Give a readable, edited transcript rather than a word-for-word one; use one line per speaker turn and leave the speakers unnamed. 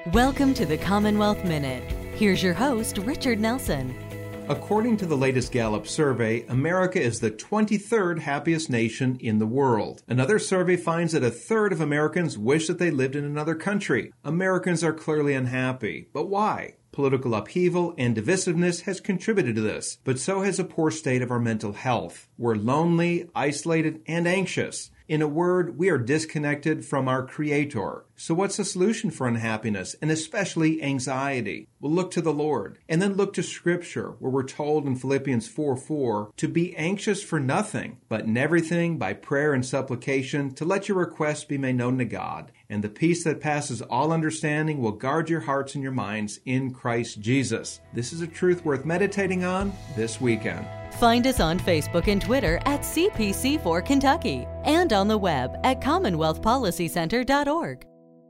Welcome to the Commonwealth Minute. Here's your host, Richard Nelson.
According to the latest Gallup survey, America is the 23rd happiest nation in the world. Another survey finds that a third of Americans wish that they lived in another country. Americans are clearly unhappy. But why? Political upheaval and divisiveness has contributed to this, but so has a poor state of our mental health. We're lonely, isolated, and anxious. In a word, we are disconnected from our Creator. So what's the solution for unhappiness, and especially anxiety? Well, look to the Lord, and then look to Scripture, where we're told in Philippians 4:4 to be anxious for nothing, but in everything by prayer and supplication to let your requests be made known to God. And the peace that passes all understanding will guard your hearts and your minds in Christ Jesus. This is a truth worth meditating on this weekend.
Find us on Facebook and Twitter at CPC4 Kentucky and on the web at CommonwealthPolicyCenter.org.